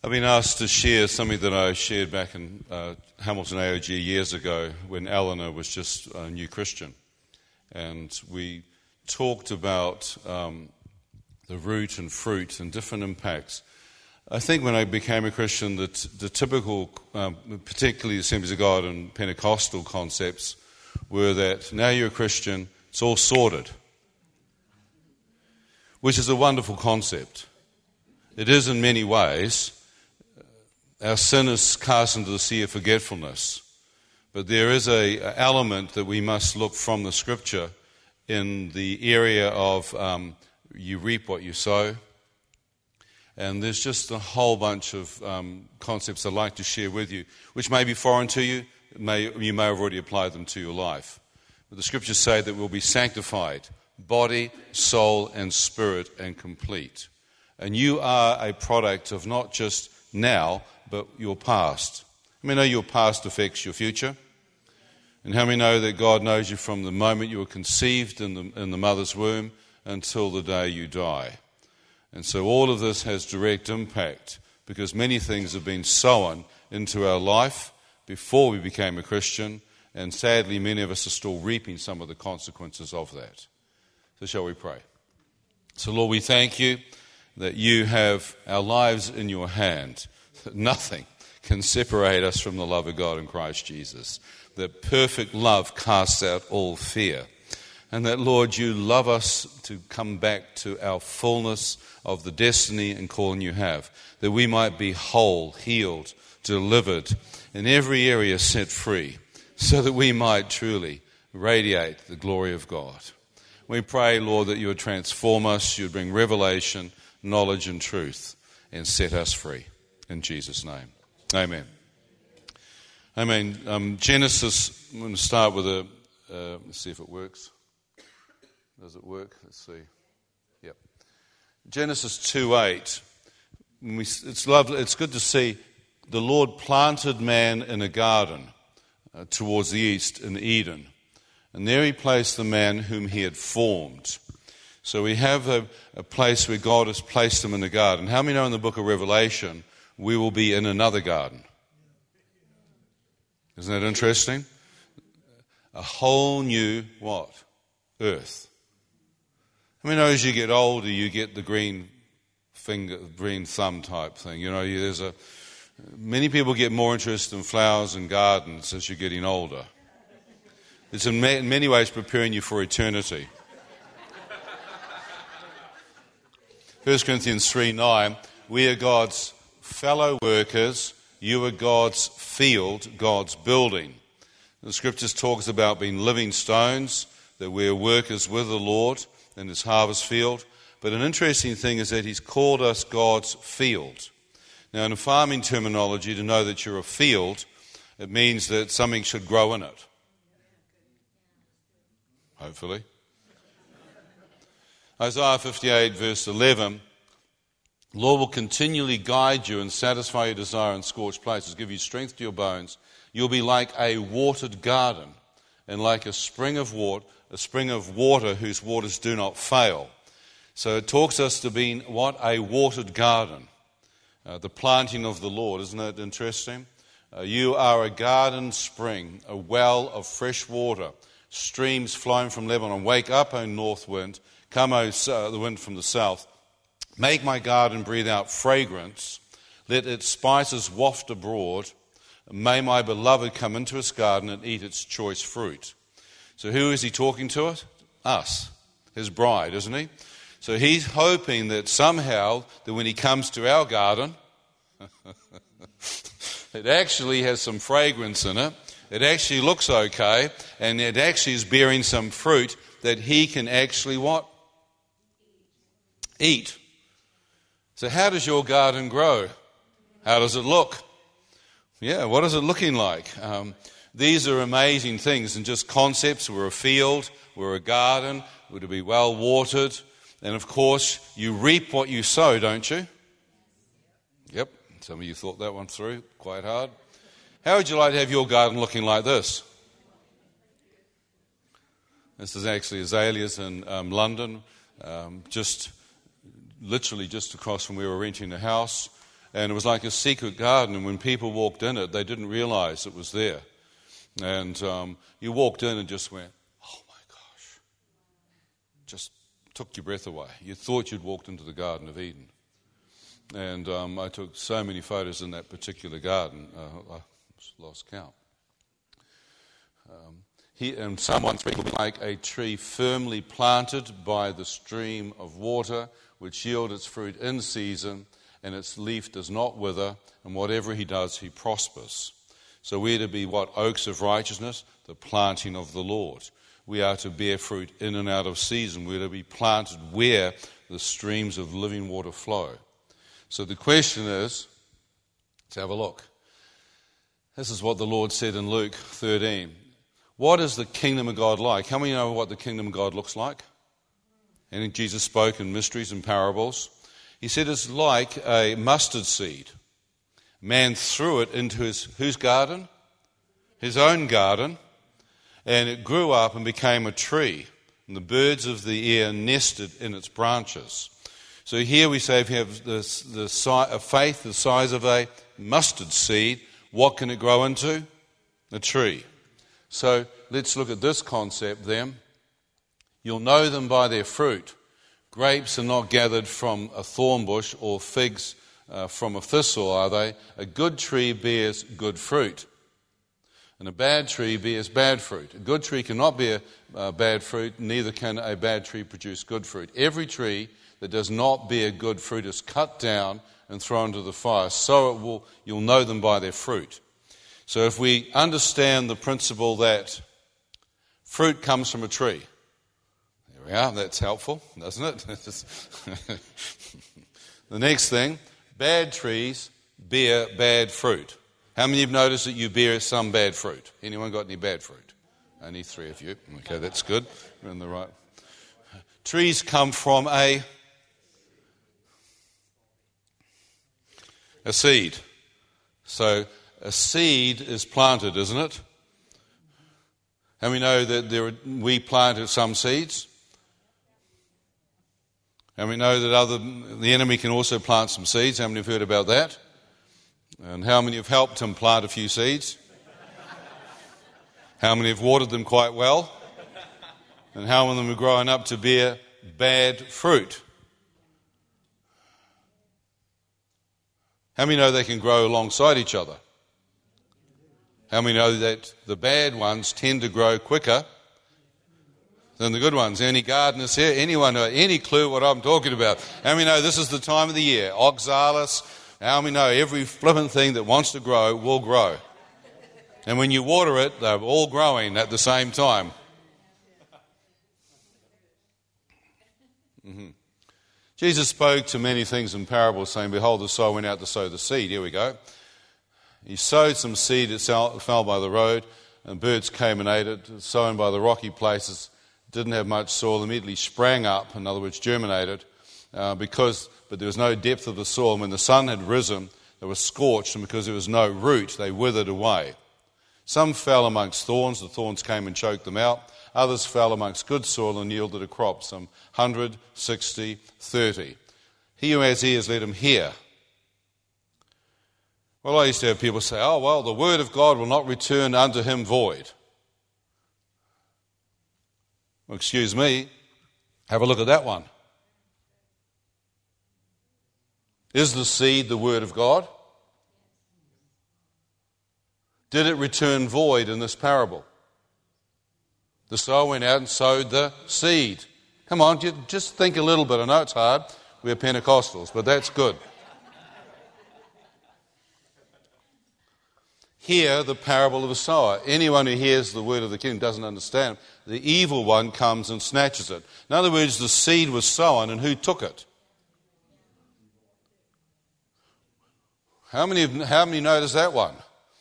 I've been asked to share something that I shared back in Hamilton AOG years ago when Eleanor was just a new Christian. And we talked about the root and fruit and different impacts. I think when I became a Christian, the typical, particularly Assemblies of God and Pentecostal concepts, were that now you're a Christian, it's all sorted. Which is a wonderful concept. It is in many ways. Our sin is cast into the sea of forgetfulness. But there is an element that we must look from the Scripture in the area of you reap what you sow. And there's just a whole bunch of concepts I'd like to share with you, which may be foreign to you. You may have already applied them to your life. But the Scriptures say that we'll be sanctified, body, soul, and spirit, and complete. And you are a product of not just now, but your past. How many know your past affects your future? And how many know that God knows you from the moment you were conceived in the mother's womb until the day you die? And so all of this has direct impact because many things have been sown into our life before we became a Christian, and sadly many of us are still reaping some of the consequences of that. So shall we pray? So Lord, we thank you that you have our lives in your hand. Nothing can separate us from the love of God in Christ Jesus. That perfect love casts out all fear. And that, Lord, you love us to come back to our fullness of the destiny and calling you have. That we might be whole, healed, delivered, in every area set free. So that we might truly radiate the glory of God. We pray, Lord, that you would transform us, you would bring revelation, knowledge and truth, and set us free. In Jesus' name. Amen. Amen. Genesis, I'm going to start with let's see if it works. Does it work? Let's see. Yep. Genesis 2:8. It's lovely. It's good to see the Lord planted man in a garden towards the east in Eden. And there he placed the man whom he had formed. So we have a place where God has placed him in the garden. How many know in the book of Revelation we will be in another garden? Isn't that interesting? A whole new what? Earth. I mean, as you get older, you get the green finger, green thumb type thing. You know, many people get more interested in flowers and gardens as you're getting older. It's in many ways preparing you for eternity. 1 Corinthians 3:9, we are God's fellow workers, you are God's field, God's building. The Scriptures talks about being living stones, that we're workers with the Lord in his harvest field. But an interesting thing is that he's called us God's field. Now in farming terminology, to know that you're a field, it means that something should grow in it. Hopefully. Isaiah 58 verse 11, Lord will continually guide you and satisfy your desire in scorched places, give you strength to your bones. You'll be like a watered garden and like a spring of water whose waters do not fail. So it talks us to being what? A watered garden. The planting of the Lord. Isn't that interesting? You are a garden spring, a well of fresh water, streams flowing from Lebanon. Wake up, O north wind. Come, O the wind from the south. Make my garden breathe out fragrance. Let its spices waft abroad. May my beloved come into his garden and eat its choice fruit. So who is he talking to us? Us, his bride, isn't he? So he's hoping that somehow that when he comes to our garden, it actually has some fragrance in it. It actually looks okay, and it actually is bearing some fruit that he can actually what? Eat. So how does your garden grow? How does it look? Yeah, what is it looking like? These are amazing things and just concepts. We're a field, we're a garden, we're to be well watered. And of course, you reap what you sow, don't you? Yep, some of you thought that one through quite hard. How would you like to have your garden looking like this? This is actually azaleas in London, literally just across from where we're renting a house. And it was like a secret garden, and when people walked in it, they didn't realize it was there. And you walked in and just went, oh my gosh. Just took your breath away. You thought you'd walked into the Garden of Eden. And I took so many photos in that particular garden, I lost count. And someone will be like a tree firmly planted by the stream of water, which yields its fruit in season, and its leaf does not wither, and whatever he does, he prospers. So we're to be what? Oaks of righteousness, the planting of the Lord. We are to bear fruit in and out of season. We're to be planted where the streams of living water flow. So the question is, let's have a look. This is what the Lord said in Luke 13. What is the kingdom of God like? How many know what the kingdom of God looks like? And Jesus spoke in mysteries and parables. He said it's like a mustard seed. Man threw it into whose garden? His own garden. And it grew up and became a tree. And the birds of the air nested in its branches. So here we say if you have a faith the size of a mustard seed, what can it grow into? A tree. So let's look at this concept then. You'll know them by their fruit. Grapes are not gathered from a thorn bush, or figs from a thistle, are they? A good tree bears good fruit, and a bad tree bears bad fruit. A good tree cannot bear bad fruit, neither can a bad tree produce good fruit. Every tree that does not bear good fruit is cut down and thrown into the fire. So you'll know them by their fruit. So if we understand the principle that fruit comes from a tree, there we are, that's helpful, doesn't it? The next thing, bad trees bear bad fruit. How many have noticed that you bear some bad fruit? Anyone got any bad fruit? Only 3 of you. Okay, that's good. We're in the right. Trees come from a seed. So a seed is planted, isn't it? And we know that we planted some seeds. And we know that the enemy can also plant some seeds. How many have heard about that? And how many have helped him plant a few seeds? How many have watered them quite well? And how many of them have grown up to bear bad fruit? How many know they can grow alongside each other? How many know that the bad ones tend to grow quicker than the good ones? Any gardeners here? Anyone know any clue what I'm talking about? How many know this is the time of the year? Oxalis. How many know every flippant thing that wants to grow will grow? And when you water it, they're all growing at the same time. Jesus spoke to many things in parables, saying, behold, the sower went out to sow the seed. Here we go. He sowed some seed, it fell by the road, and birds came and ate it. Sown by the rocky places, didn't have much soil, immediately sprang up, in other words, germinated, but there was no depth of the soil. When the sun had risen, they were scorched, and because there was no root, they withered away. Some fell amongst thorns, the thorns came and choked them out. Others fell amongst good soil and yielded a crop, some 100, 60, 30. He who has ears, let him hear. Well, I used to have people say, oh, well, the word of God will not return unto him void. Well, excuse me, have a look at that one. Is the seed the word of God? Did it return void in this parable? The sower went out and sowed the seed. Come on, just think a little bit. I know it's hard. We're Pentecostals, but that's good. Hear the parable of a sower. Anyone who hears the word of the kingdom doesn't understand. The evil one comes and snatches it. In other words, the seed was sown, and who took it? How many noticed that one?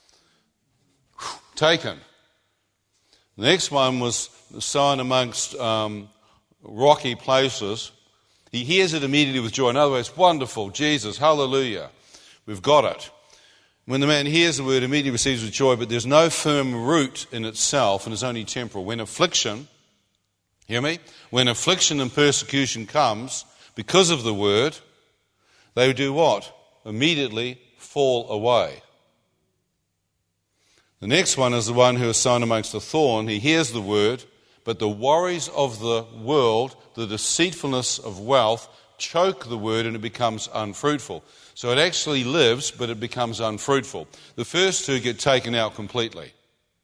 Taken. The next one was sown amongst rocky places. He hears it immediately with joy. In other words, wonderful, Jesus, hallelujah, we've got it. When the man hears the word, immediately receives with joy, but there's no firm root in itself and is only temporal. When affliction, hear me? When affliction and persecution comes because of the word, they do what? immediately fall away. The next one is the one who is sown amongst the thorn. He hears the word, but the worries of the world, the deceitfulness of wealth, choke the word and it becomes unfruitful. So it actually lives, but it becomes unfruitful. The first two get taken out completely.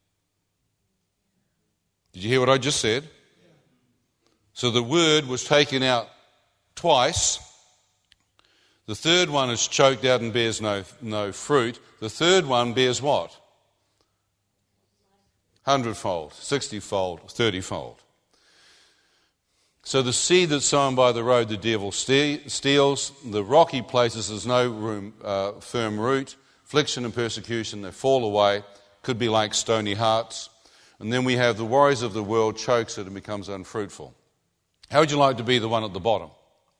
Did you hear what I just said? So the word was taken out twice. The third one is choked out and bears no fruit. The third one bears what? 100-fold, 60-fold, 30-fold. So the seed that's sown by the road, the devil steals. The rocky places, there's no firm root. Affliction and persecution, they fall away. Could be like stony hearts. And then we have the worries of the world, chokes it and becomes unfruitful. How would you like to be the one at the bottom?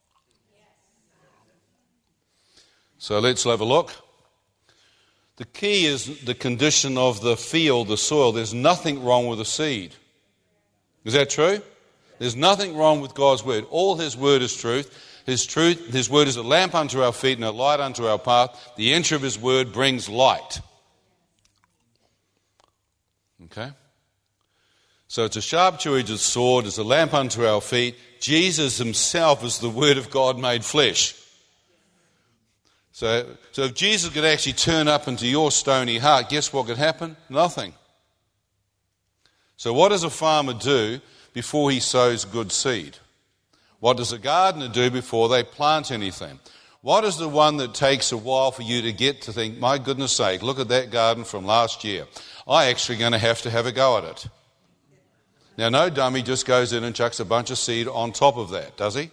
So let's have a look. The key is the condition of the field, the soil. There's nothing wrong with the seed. Is that true? There's nothing wrong with God's word. All his word is truth. His word is a lamp unto our feet and a light unto our path. The entry of his word brings light. Okay? So it's a sharp two-edged sword. It's a lamp unto our feet. Jesus himself is the word of God made flesh. So if Jesus could actually turn up into your stony heart, guess what could happen? Nothing. So what does a farmer do before he sows good seed? What does a gardener do before they plant anything? What is the one that takes a while for you to get to think, my goodness sake, look at that garden from last year. I'm actually going to have a go at it. Now, no dummy just goes in and chucks a bunch of seed on top of that, does he?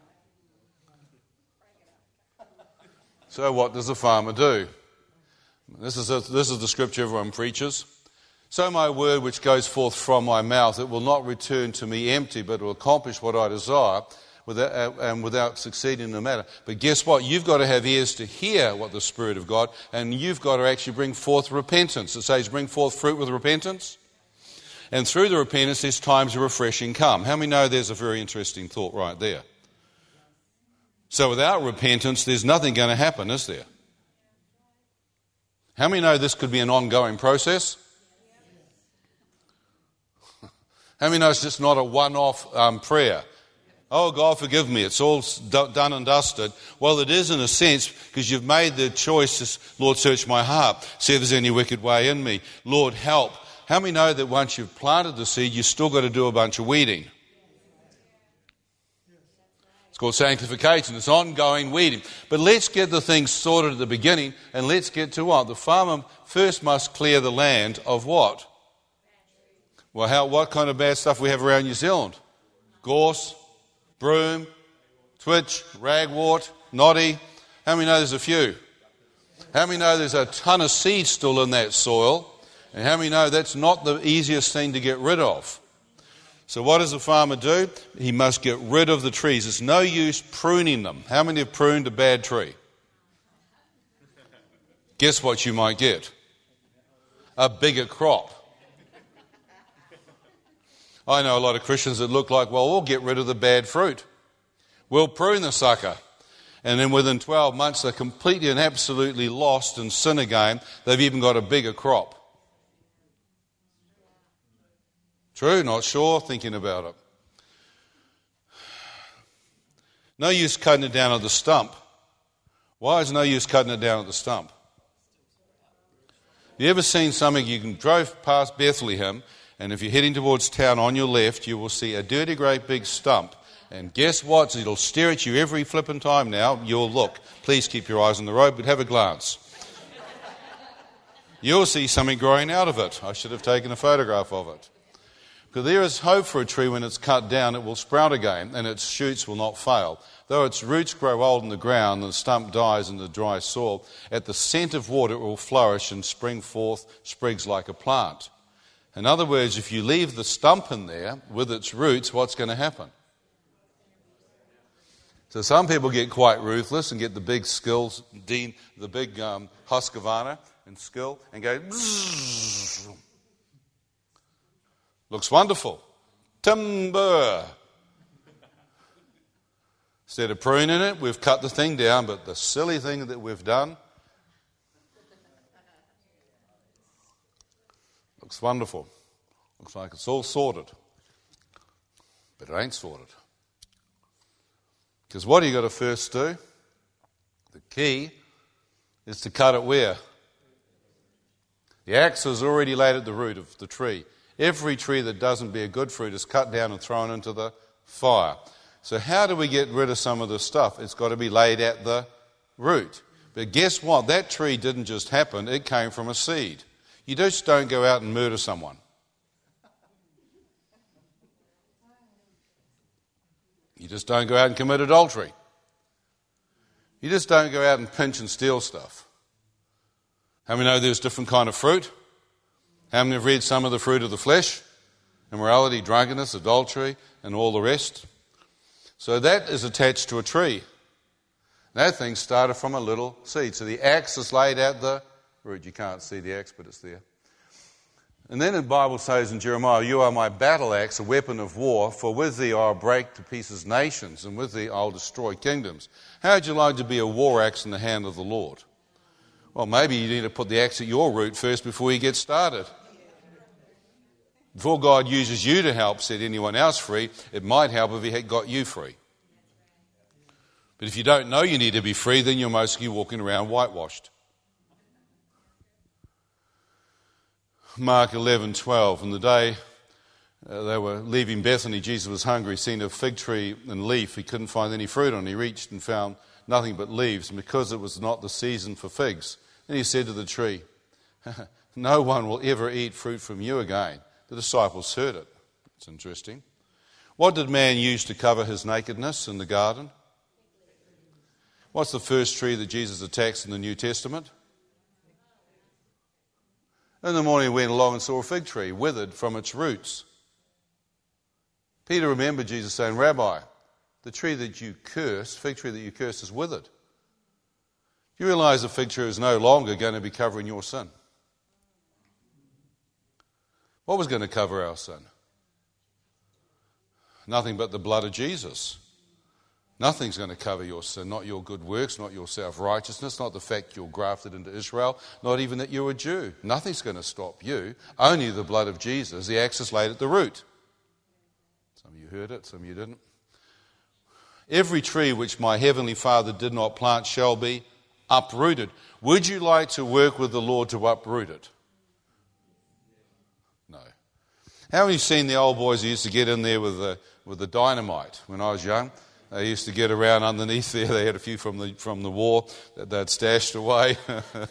So what does the farmer do? This is the scripture everyone preaches. So my word which goes forth from my mouth, it will not return to me empty, but it will accomplish what I desire without succeeding in the matter. But guess what? You've got to have ears to hear what the Spirit of God, and you've got to actually bring forth repentance. It says bring forth fruit with repentance. And through the repentance, there's times of refreshing come. How many know there's a very interesting thought right there? So without repentance, there's nothing going to happen, is there? How many know this could be an ongoing process? How many know it's just not a one-off prayer? Oh, God, forgive me. It's all done and dusted. Well, it is in a sense because you've made the choice, Lord, search my heart. See if there's any wicked way in me. Lord, help. How many know that once you've planted the seed, you've still got to do a bunch of weeding? It's called sanctification. It's ongoing weeding. But let's get the things sorted at the beginning, and let's get to what? The farmer first must clear the land of what? Well, what kind of bad stuff we have around New Zealand? Gorse, broom, twitch, ragwort, noddy. How many know there's a few? How many know there's a ton of seed still in that soil? And how many know that's not the easiest thing to get rid of? So what does the farmer do? He must get rid of the trees. It's no use pruning them. How many have pruned a bad tree? Guess what you might get? A bigger crop. I know a lot of Christians that look like, well, we'll get rid of the bad fruit. We'll prune the sucker. And then within 12 months, they're completely and absolutely lost in sin again. They've even got a bigger crop. True, not sure, thinking about it. No use cutting it down at the stump. Why is no use cutting it down at the stump? You ever seen something, you can drive past Bethlehem, and if you're heading towards town on your left, you will see a dirty great big stump. And guess what? It'll stare at you every flipping time now. You'll look. Please keep your eyes on the road, but have a glance. You'll see something growing out of it. I should have taken a photograph of it. Because there is hope for a tree when it's cut down, it will sprout again, and its shoots will not fail. Though its roots grow old in the ground and the stump dies in the dry soil, at the scent of water it will flourish and spring forth sprigs like a plant. In other words, if you leave the stump in there with its roots, what's going to happen? So some people get quite ruthless and get the big skills, the big Husqvarna and skill, and go, bzzz. Looks wonderful. Timber. Instead of pruning it, we've cut the thing down, but the silly thing that we've done looks wonderful. Looks like it's all sorted. But it ain't sorted. Because what you got to first do, the key, is to cut it where? The axe is already laid at the root of the tree. Every tree that doesn't bear good fruit is cut down and thrown into the fire. So how do we get rid of some of this stuff? It's got to be laid at the root. But guess what? That tree didn't just happen. It came from a seed. You just don't go out and murder someone. You just don't go out and commit adultery. You just don't go out and pinch and steal stuff. How many know there's different kind of fruit? How many have read some of the fruit of the flesh? Immorality, drunkenness, adultery, and all the rest. So that is attached to a tree. That thing started from a little seed. So the axe is laid at the root. You can't see the axe, but it's there. And then the Bible says in Jeremiah, "You are my battle axe, a weapon of war, for with thee I'll break to pieces nations, and with thee I'll destroy kingdoms." How would you like to be a war axe in the hand of the Lord? Well, maybe you need to put the axe at your root first before you get started. Before God uses you to help set anyone else free, it might help if He had got you free. But if you don't know you need to be free, then you're mostly walking around whitewashed. Mark 11:12, on the day they were leaving Bethany, Jesus was hungry, seen a fig tree and leaf. He couldn't find any fruit on it. He reached and found nothing but leaves, and because it was not the season for figs. Then he said to the tree, "No one will ever eat fruit from you again." The disciples heard it. It's interesting. What did man use to cover his nakedness in the garden? What's the first tree that Jesus attacks in the New Testament? In the morning he went along and saw a fig tree withered from its roots. Peter remembered Jesus saying, "Rabbi, the tree that you cursed, fig tree that you cursed, is withered." You realize the fig tree is no longer going to be covering your sin. What was going to cover our sin? Nothing but the blood of Jesus. Nothing's going to cover your sin, not your good works, not your self-righteousness, not the fact you're grafted into Israel, not even that you're a Jew. Nothing's going to stop you. Only the blood of Jesus. The axe is laid at the root. Some of you heard it, some of you didn't. Every tree which my heavenly Father did not plant shall be uprooted. Would you like to work with the Lord to uproot it? No. How many have seen the old boys who used to get in there with the dynamite when I was young? They used to get around underneath there. They had a few from the war that they'd stashed away.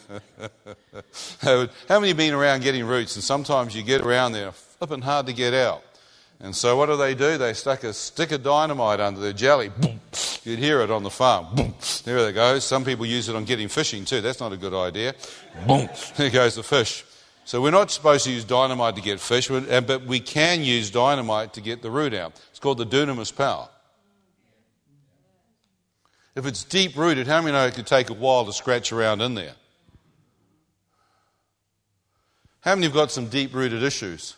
How many have been around getting roots? And sometimes you get around there, flipping hard to get out. And so what do? They stuck a stick of dynamite under their jelly. Boom. You'd hear it on the farm. Boom. There it goes. Some people use it on getting fishing too. That's not a good idea. Boom. There goes the fish. So we're not supposed to use dynamite to get fish, but we can use dynamite to get the root out. It's called the dunamis power. If it's deep-rooted, how many know it could take a while to scratch around in there? How many have got some deep-rooted issues?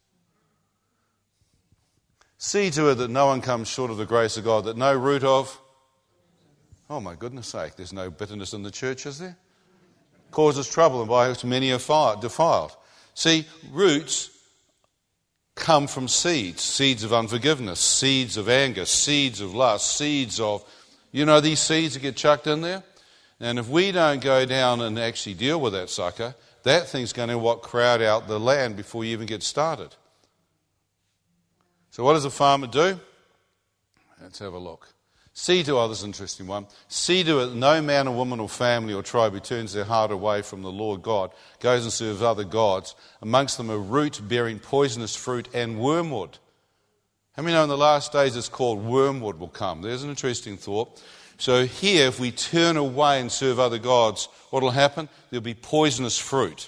See to it that no one comes short of the grace of God, that no root of... Oh, my goodness sake, there's no bitterness in the church, is there? Causes trouble, and by which many are defiled. See, roots come from seeds. Seeds of unforgiveness, seeds of anger, seeds of lust, seeds of... You know these seeds that get chucked in there? And if we don't go down and actually deal with that sucker, that thing's going to crowd out the land before you even get started. So what does a farmer do? Let's have a look. See to, this is an interesting one. See to it no man or woman or family or tribe who turns their heart away from the Lord God, goes and serves other gods, amongst them a root bearing poisonous fruit and wormwood. How many know in the last days it's called wormwood will come? There's an interesting thought. So here, if we turn away and serve other gods, what will happen? There'll be poisonous fruit.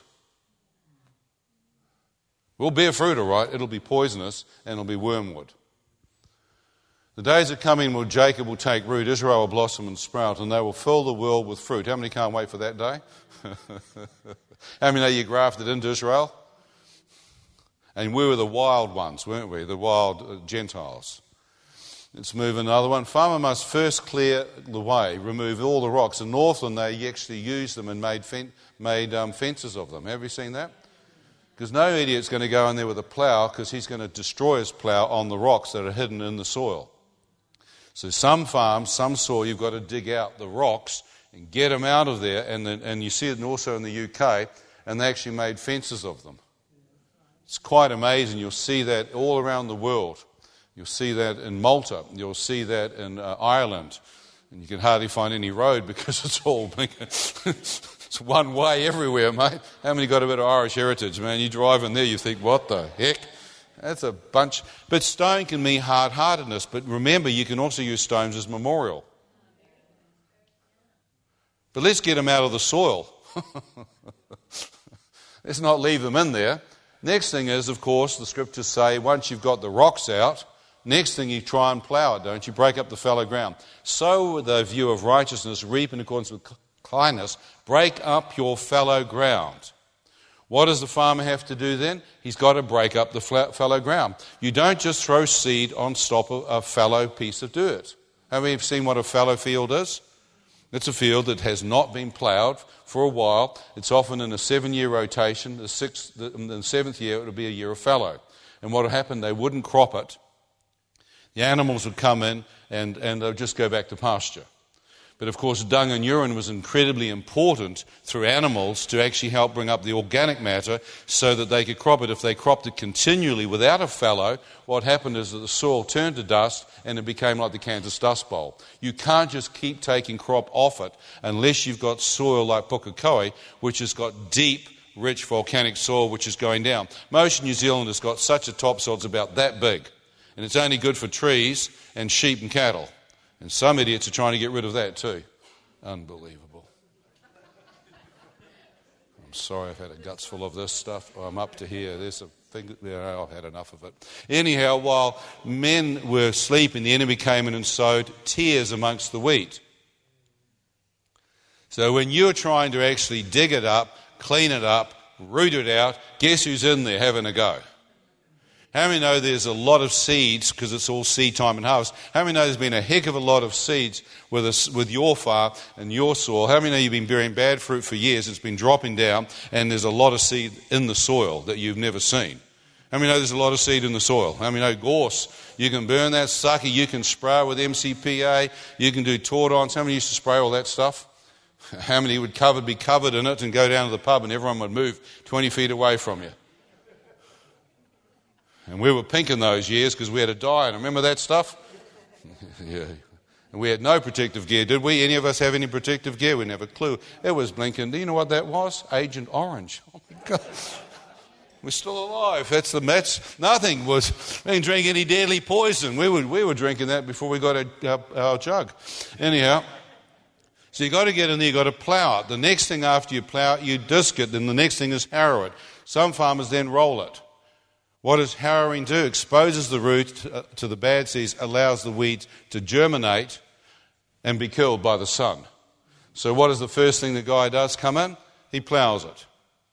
We'll bear fruit, all right. It'll be poisonous and it'll be wormwood. The days are coming when Jacob will take root, Israel will blossom and sprout, and they will fill the world with fruit. How many can't wait for that day? How many know you grafted into Israel? And we were the wild ones, weren't we? The wild Gentiles. Let's move another one. Farmer must first clear the way, remove all the rocks. In Northland, they actually used them and made fences of them. Have you seen that? Because no idiot's going to go in there with a plough because he's going to destroy his plough on the rocks that are hidden in the soil. So some farms, some soil, you've got to dig out the rocks and get them out of there. And you see it also in the UK, and they actually made fences of them. It's quite amazing. You'll see that all around the world. You'll see that in Malta. You'll see that in Ireland. And you can hardly find any road because it's all it's one way everywhere, mate. How many got a bit of Irish heritage, man? You drive in there, you think, what the heck? That's a bunch. But stone can mean hard-heartedness. But remember, you can also use stones as memorial. But let's get them out of the soil. Let's not leave them in there. Next thing is, of course, the scriptures say, once you've got the rocks out, next thing you try and plough it, don't you? Break up the fallow ground. So with the view of righteousness, reap in accordance with kindness, break up your fallow ground. What does the farmer have to do then? He's got to break up the fallow ground. You don't just throw seed on top of a fallow piece of dirt. Have you seen what a fallow field is? It's a field that has not been ploughed for a while. It's often in a 7-year rotation. In the 7th year, it'll be a year of fallow. And what will happen, they wouldn't crop it. The animals would come in and they'll just go back to pasture. But of course, dung and urine was incredibly important through animals to actually help bring up the organic matter so that they could crop it. If they cropped it continually without a fallow, what happened is that the soil turned to dust and it became like the Kansas Dust Bowl. You can't just keep taking crop off it unless you've got soil like Pukekohe, which has got deep, rich volcanic soil which is going down. Most New Zealand has got such a topsoil, it's about that big. And it's only good for trees and sheep and cattle. And some idiots are trying to get rid of that too. Unbelievable. I'm sorry I've had a guts full of this stuff. I'm up to here. There's a thing. I've had enough of it. Anyhow, while men were sleeping, the enemy came in and sowed tares amongst the wheat. So when you're trying to actually dig it up, clean it up, root it out, guess who's in there having a go? How many know there's a lot of seeds, because it's all seed time and harvest? How many know there's been a heck of a lot of seeds with your farm and your soil? How many know you've been bearing bad fruit for years? It's been dropping down, and there's a lot of seed in the soil that you've never seen. How many know there's a lot of seed in the soil? How many know gorse? You can burn that sucker. You can spray with MCPA. You can do tordons. How many used to spray all that stuff? How many would be covered in it and go down to the pub and everyone would move 20 feet away from you? And we were pink in those years because we had a dye. And remember that stuff? Yeah. And we had no protective gear, did we? Any of us have any protective gear? We never had a clue. It was blinking. Do you know what that was? Agent Orange. Oh my God. We're still alive. That's nothing was. We didn't drink any deadly poison. We were drinking that before we got our jug. Anyhow, so you got to get in there. You got to plough it. The next thing after you plough it, you disc it. Then the next thing is harrow it. Some farmers then roll it. What does harrowing do? Exposes the root to the bad seeds, allows the weeds to germinate and be killed by the sun. So what is the first thing the guy does come in? He ploughs it.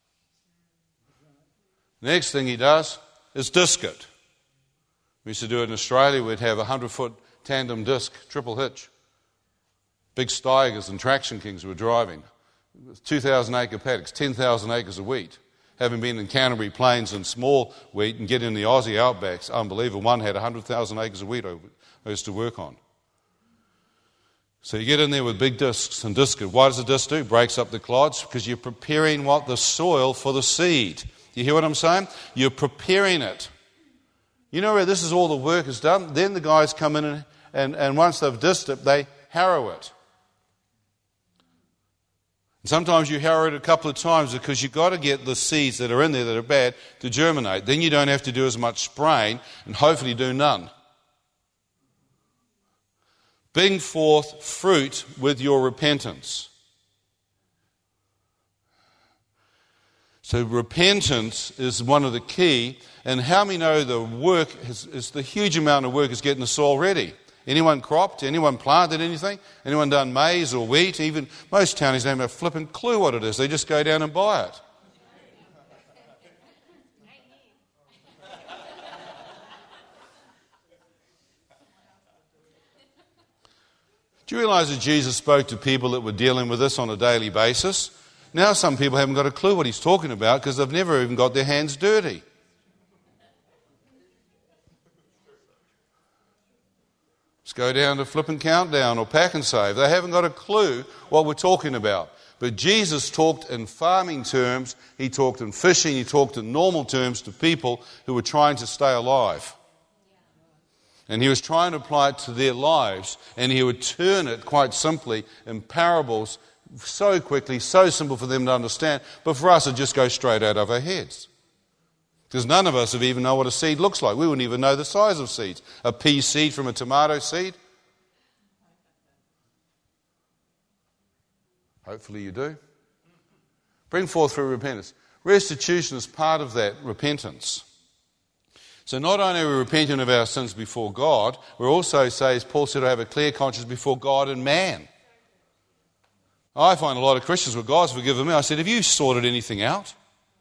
Next thing he does is disc it. We used to do it in Australia. We'd have a 100-foot tandem disc, triple hitch. Big Steigers and Traction Kings were driving. 2,000-acre paddocks, 10,000 acres of wheat. Having been in Canterbury Plains and small wheat and getting in the Aussie outbacks, unbelievable. One had 100,000 acres of wheat I used to work on. So you get in there with big discs and disc it. What does a disc do? Breaks up the clods because you're preparing the soil for the seed. You hear what I'm saying? You're preparing it. You know where this is all the work is done? Then the guys come in and once they've disced it, they harrow it. Sometimes you harrow it a couple of times because you've got to get the seeds that are in there that are bad to germinate. Then you don't have to do as much spraying and hopefully do none. Bring forth fruit with your repentance. So repentance is one of the key. And how many know the work is the huge amount of work is getting the soil ready? Anyone cropped? Anyone planted anything? Anyone done maize or wheat? Even most townies don't have a flipping clue what it is. They just go down and buy it. Do you realize that Jesus spoke to people that were dealing with this on a daily basis? Now some people haven't got a clue what he's talking about because they've never even got their hands dirty. Let's go down to Flip and Countdown or Pack and Save. They haven't got a clue what we're talking about. But Jesus talked in farming terms, he talked in fishing, he talked in normal terms to people who were trying to stay alive. And he was trying to apply it to their lives, and he would turn it quite simply in parables so quickly, so simple for them to understand. But for us, it just goes straight out of our heads. Because none of us have even know what a seed looks like. We wouldn't even know the size of seeds. A pea seed from a tomato seed. Hopefully you do. Bring forth through repentance. Restitution is part of that repentance. So not only are we repenting of our sins before God, we're also, as Paul said, to have a clear conscience before God and man. I find a lot of Christians, well, God's forgiven me. I said, have you sorted anything out?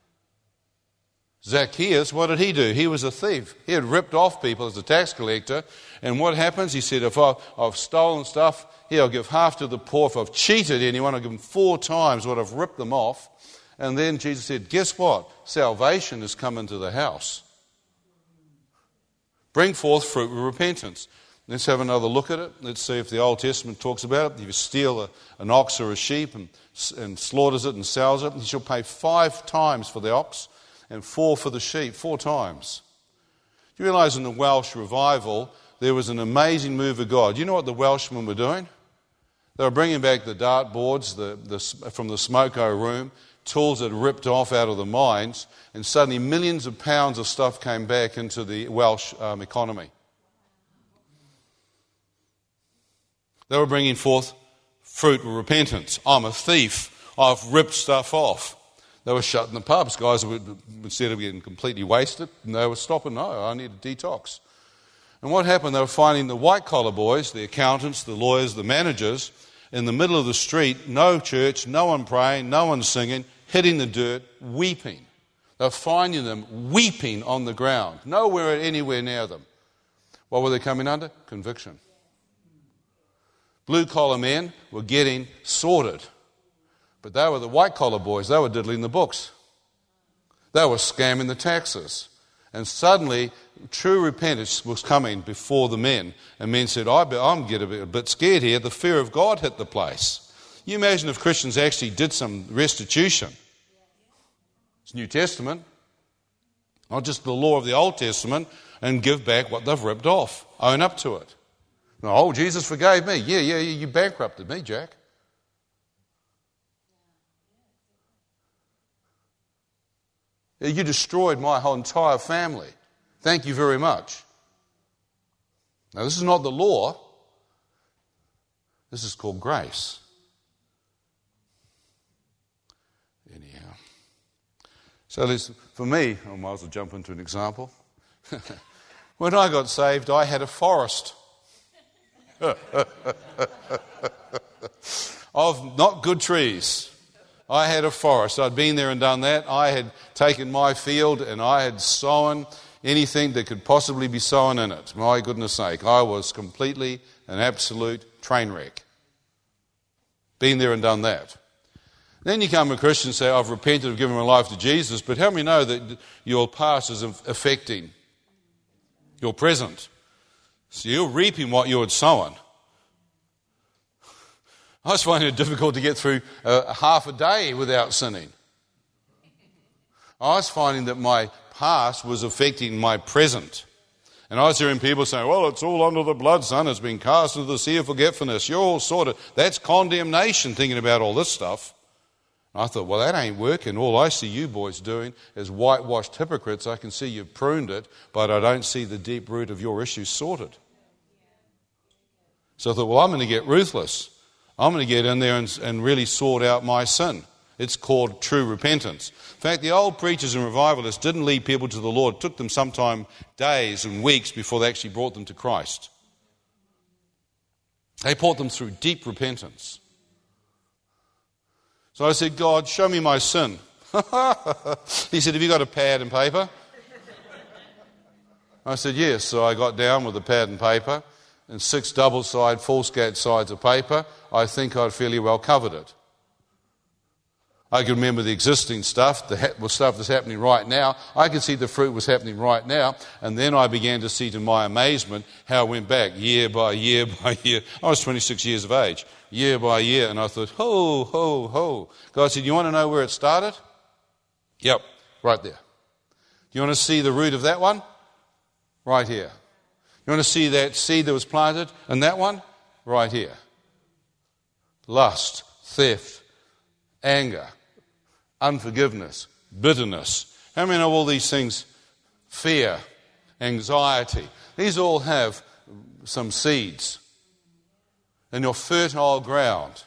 Zacchaeus, what did he do? He was a thief. He had ripped off people as a tax collector. And what happens? He said, if I've stolen stuff, here I'll give half to the poor. If I've cheated anyone, I'll give them 4 times what I've ripped them off. And then Jesus said, guess what? Salvation has come into the house. Bring forth fruit with repentance. Let's have another look at it. Let's see if the Old Testament talks about it. If you steal an ox or a sheep and slaughters it and sells it, you shall pay 5 times for the ox and 4 for the sheep, 4 times. Do you realise in the Welsh revival, there was an amazing move of God. Do you know what the Welshmen were doing? They were bringing back the dartboards from the smoko room, tools that had ripped off out of the mines, and suddenly millions of pounds of stuff came back into the Welsh economy. They were bringing forth fruit with repentance. I'm a thief. I've ripped stuff off. They were shutting the pubs. Guys would, instead of getting completely wasted, they were stopping. No, I need a detox. And what happened? They were finding the white-collar boys, the accountants, the lawyers, the managers, in the middle of the street, no church, no one praying, no one singing, hitting the dirt, weeping. They were finding them weeping on the ground, nowhere anywhere near them. What were they coming under? Conviction. Blue-collar men were getting sorted. But they were the white-collar boys. They were diddling the books. They were scamming the taxes. And suddenly, true repentance was coming before the men. And men said, I'm getting a bit scared here. The fear of God hit the place. You imagine if Christians actually did some restitution. It's New Testament. Not just the law of the Old Testament. And give back what they've ripped off. Own up to it. Oh, Jesus forgave me. Yeah, you bankrupted me, Jack. You destroyed my whole entire family. Thank you very much. Now, this is not the law. This is called grace. Anyhow. So for me, I might as well jump into an example. When I got saved, I had a forest of not good trees. I had a forest. I'd been there and done that. I had taken my field and I had sown anything that could possibly be sown in it. My goodness sake, I was completely an absolute train wreck. Been there and done that. Then you come a Christian and say, I've repented, I've given my life to Jesus, but how many know that your past is affecting your present? So you're reaping what you had sown. I was finding it difficult to get through half a day without sinning. I was finding that my past was affecting my present. And I was hearing people saying, well, it's all under the blood, son. It's been cast into the sea of forgetfulness. You're all sorted. That's condemnation, thinking about all this stuff. And I thought, well, that ain't working. All I see you boys doing is whitewashed hypocrites. I can see you've pruned it, but I don't see the deep root of your issues sorted. So I thought, well, I'm going to get ruthless. I'm going to get in there and really sort out my sin. It's called true repentance. In fact, the old preachers and revivalists didn't lead people to the Lord. It took them sometime days and weeks before they actually brought them to Christ. They brought them through deep repentance. So I said, God, show me my sin. He said, have you got a pad and paper? I said, yes. So I got down with a pad and paper. and 6 double-sided, full-scat sides of paper, I think I'd fairly well covered it. I could remember the existing stuff, the stuff that's happening right now. I could see the fruit was happening right now. And then I began to see, to my amazement, how it went back year by year by year. I was 26 years of age, year by year. And I thought, ho, ho, ho. God said, you want to know where it started? Yep, right there. You want to see the root of that one? Right here. You want to see that seed that was planted in that one? Right here. Lust, theft, anger, unforgiveness, bitterness. How many know all these things? Fear, anxiety. These all have some seeds in your fertile ground.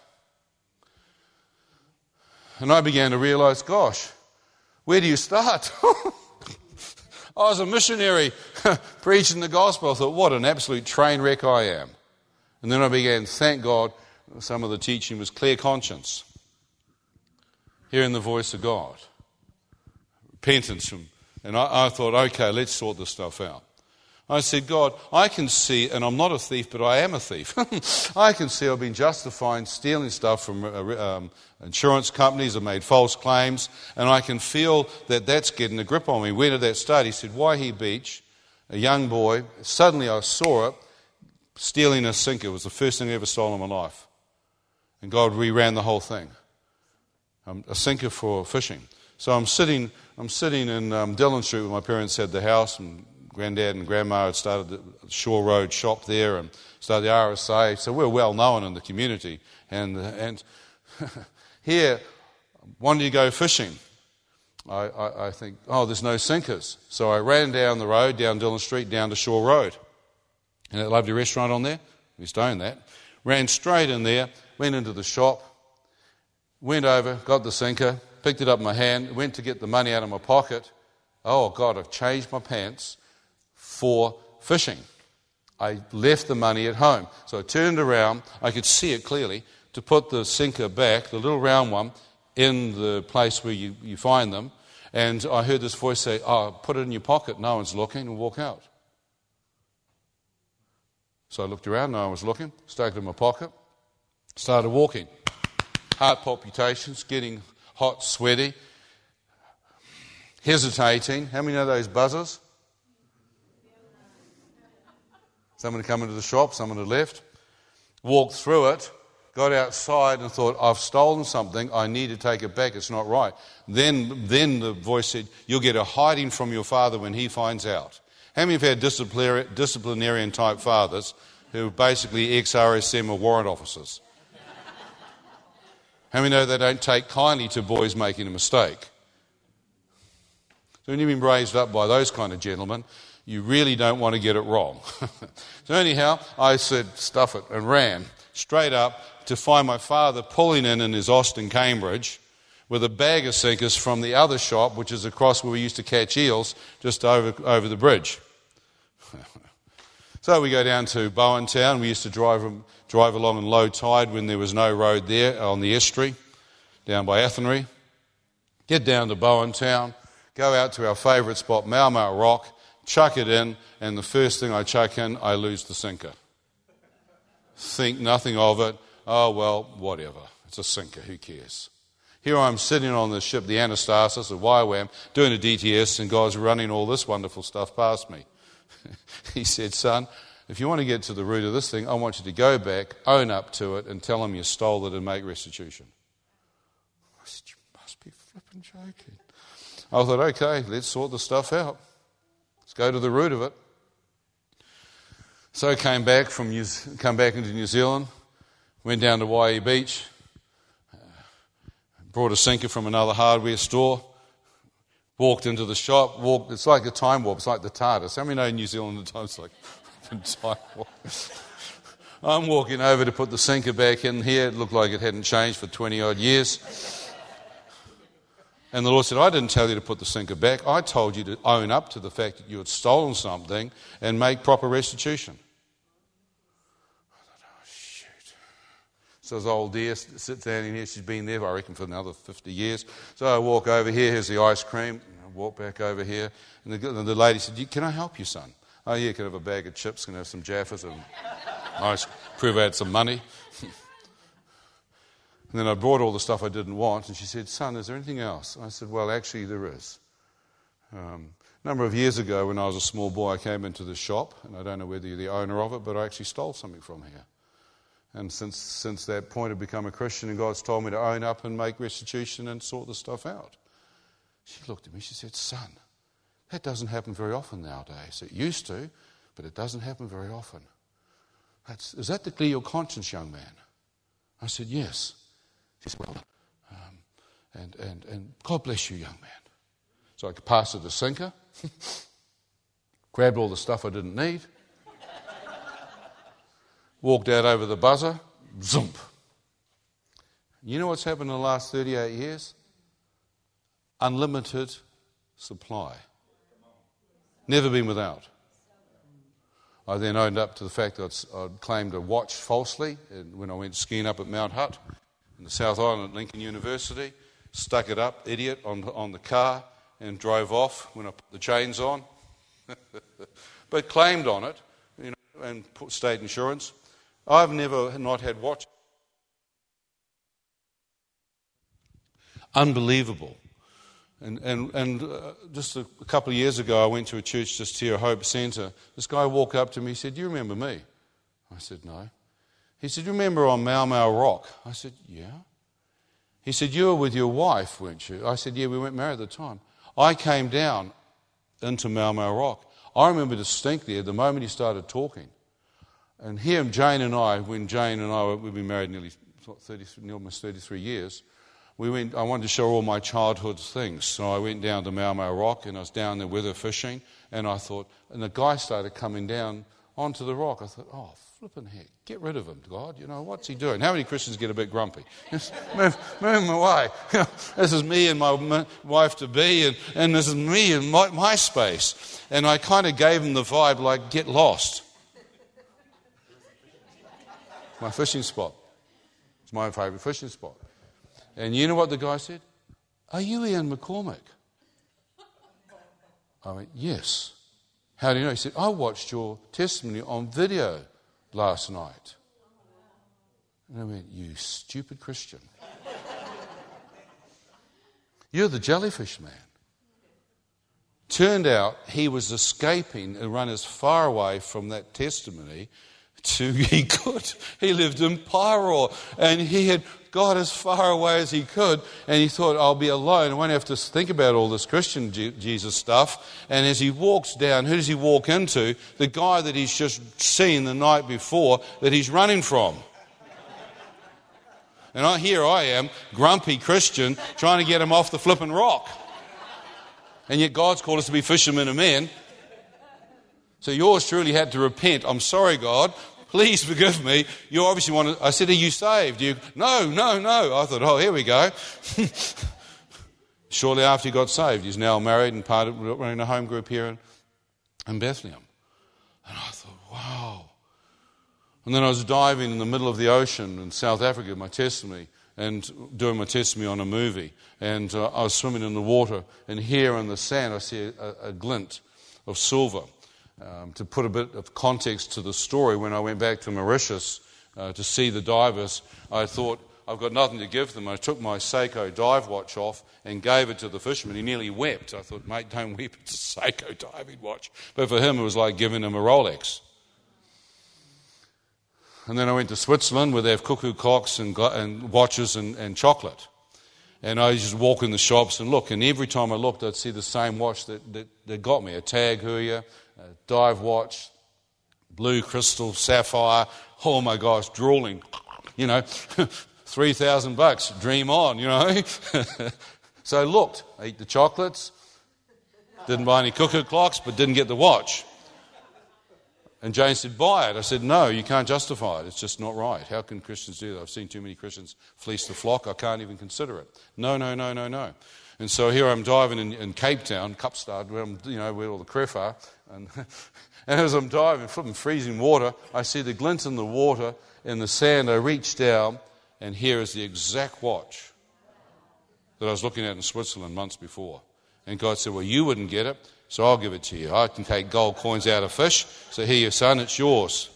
And I began to realize, gosh, where do you start? I was a missionary preaching the gospel. I thought, what an absolute train wreck I am. And then I began, thank God, some of the teaching was clear conscience. Hearing the voice of God. Repentance. And I thought, okay, let's sort this stuff out. I said, God, I can see, and I'm not a thief, but I am a thief. I can see I've been justified stealing stuff from insurance companies. I've made false claims, and I can feel that that's getting a grip on me. Where did that start? He said, Waihi Beach, a young boy. Suddenly I saw it, stealing a sinker. It was the first thing I ever stole in my life. And God reran the whole thing. A sinker for fishing. So I'm sitting in Dillon Street where my parents had the house, and Granddad and Grandma had started the Shore Road shop there and started the RSA. So we're well known in the community. And here, wanted to go fishing. I think, oh, there's no sinkers. So I ran down the road, down Dillon Street, down to Shore Road. And that lovely restaurant on there, we used to own that. Ran straight in there, went into the shop, went over, got the sinker, picked it up in my hand, went to get the money out of my pocket. Oh, God, I've changed my pants for fishing. I left the money at home. So I turned around, I could see it clearly, to put the sinker back, the little round one, in the place where you find them. And I heard this voice say, oh, put it in your pocket, no one's looking, and walk out. So I looked around, no one was looking, stuck it in my pocket, started walking. Heart palpitations, getting hot, sweaty, hesitating. How many know those buzzers? Someone had come into the shop, someone had left. Walked through it, got outside and thought, I've stolen something, I need to take it back, it's not right. Then the voice said, you'll get a hiding from your father when he finds out. How many have had disciplinarian type fathers who are basically ex-RSM or warrant officers? How many know they don't take kindly to boys making a mistake? So when you've been raised up by those kind of gentlemen, you really don't want to get it wrong. So anyhow, I said, stuff it, and ran straight up to find my father pulling in his Austin Cambridge with a bag of sinkers from the other shop, which is across where we used to catch eels, just over the bridge. So we go down to Bowen Town. We used to drive along in low tide when there was no road there on the estuary, down by Athenry. Get down to Bowen Town, go out to our favourite spot, Mau Mau Rock, chuck it in, and the first thing I chuck in, I lose the sinker. Think nothing of it. Oh, well, whatever. It's a sinker. Who cares? Here I'm sitting on the ship, the Anastasis, at YWAM, doing a DTS, and God's running all this wonderful stuff past me. He said, son, if you want to get to the root of this thing, I want you to go back, own up to it, and tell them you stole it and make restitution. I said, you must be flipping joking. I thought, okay, let's sort the stuff out. Let's go to the root of it. So I come back into New Zealand, went down to Waihi Beach, brought a sinker from another hardware store, walked into the shop, it's like a time warp, it's like the TARDIS. How many know in New Zealand the time's like a time warp? I'm walking over to put the sinker back in here. It looked like it hadn't changed for 20 odd years. And the Lord said, I didn't tell you to put the sinker back. I told you to own up to the fact that you had stolen something and make proper restitution. I thought, oh, shoot. So this old dear sits down in here. She's been there, I reckon, for another 50 years. So I walk over here. Here's the ice cream. I walk back over here. And the lady said, can I help you, son? Oh, yeah, can I have a bag of chips, can I have some Jaffas, and nice, prove I had some money. And then I brought all the stuff I didn't want, and she said, son, is there anything else? I said, well, actually there is. A number of years ago when I was a small boy, I came into the shop, and I don't know whether you're the owner of it, but I actually stole something from here. And since that point I've become a Christian, and God's told me to own up and make restitution and sort the stuff out. She looked at me, she said, son, that doesn't happen very often nowadays. It used to, but it doesn't happen very often. Is that to clear your conscience, young man? I said, yes. She said, well, and God bless you, young man. So I passed her the sinker, grabbed all the stuff I didn't need, walked out over the buzzer, zoomp. You know what's happened in the last 38 years? Unlimited supply. Never been without. I then owned up to the fact that I'd claimed a watch falsely when I went skiing up at Mount Hutt in the South Island at Lincoln University. Stuck it up, idiot, on the car and drove off when I put the chains on. But claimed on it, and put state insurance. I've never not had watch. Unbelievable. And just a couple of years ago, I went to a church just here, Hope Centre. This guy walked up to me, he said, do you remember me? I said, no. He said, you remember on Mau Mau Rock? I said, yeah. He said, you were with your wife, weren't you? I said, yeah, we weren't married at the time. I came down into Mau Mau Rock. I remember distinctly at the moment he started talking. And here, Jane and I, we've been married nearly almost 33 years, I wanted to show all my childhood things. So I went down to Mau Mau Rock, and I was down there with her fishing, and the guy started coming down onto the rock. I thought, oh, flipping heck, get rid of him, God. What's he doing? How many Christians get a bit grumpy? Just move him away. This is me and my wife-to-be, and this is me in my space. And I kind of gave him the vibe like, get lost. My fishing spot. It's my favourite fishing spot. And you know what the guy said? Are you Ian McCormick? I went, yes. How do you know? He said, I watched your testimony on video last night. And I went, you stupid Christian. You're the jellyfish man. Turned out he was escaping and run as far away from that testimony he could. He lived in Pyro, and he had got as far away as he could, and he thought, I'll be alone. I won't have to think about all this Christian Jesus stuff. And as he walks down, who does he walk into? The guy that he's just seen the night before that he's running from. And here I am, grumpy Christian, trying to get him off the flipping rock. And yet God's called us to be fishermen of men. So yours truly had to repent. I'm sorry, God. Please forgive me. You obviously want to... I said, are you saved? No. I thought, oh, here we go. Shortly after he got saved, he's now married and running a home group here in Bethlehem. And I thought, wow. And then I was diving in the middle of the ocean in South Africa, my testimony, and doing my testimony on a movie. And I was swimming in the water, and here in the sand I see a glint of silver. To put a bit of context to the story, when I went back to Mauritius to see the divers, I thought, I've got nothing to give them. I took my Seiko dive watch off and gave it to the fisherman. He nearly wept. I thought, mate, don't weep, it's a Seiko diving watch. But for him, it was like giving him a Rolex. And then I went to Switzerland where they have cuckoo clocks and watches and chocolate. And I just walk in the shops and look, and every time I looked, I'd see the same watch that got me, a Tag Heuer, a dive watch, blue crystal, sapphire, oh my gosh, drooling, $3,000, dream on, So I looked, I ate the chocolates, didn't buy any cuckoo clocks, but didn't get the watch. And Jane said, buy it. I said, no, you can't justify it. It's just not right. How can Christians do that? I've seen too many Christians fleece the flock. I can't even consider it. No. And so here I'm diving in Cape Town, Kapstad, where all the Cref are. And as I'm diving, flipping freezing water, I see the glint in the water, in the sand. I reach down, and here is the exact watch that I was looking at in Switzerland months before. And God said, well, you wouldn't get it, so I'll give it to you. I can take gold coins out of fish, so here, son, it's yours.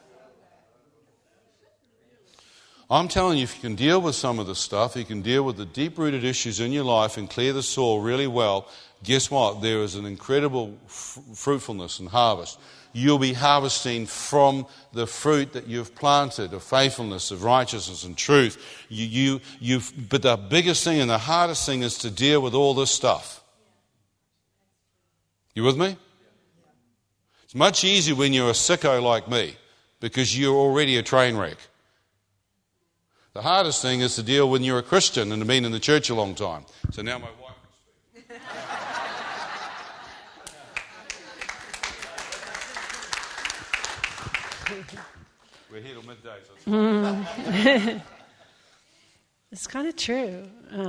I'm telling you, if you can deal with some of this stuff, you can deal with the deep-rooted issues in your life and clear the soil really well, guess what? There is an incredible fruitfulness and harvest. You'll be harvesting from the fruit that you've planted of faithfulness, of righteousness and truth. But the biggest thing and the hardest thing is to deal with all this stuff. You with me? It's much easier when you're a sicko like me because you're already a train wreck. The hardest thing is to deal when you're a Christian and have been in the church a long time. So now my wife can speak. We're here till midday. So it's kind of true.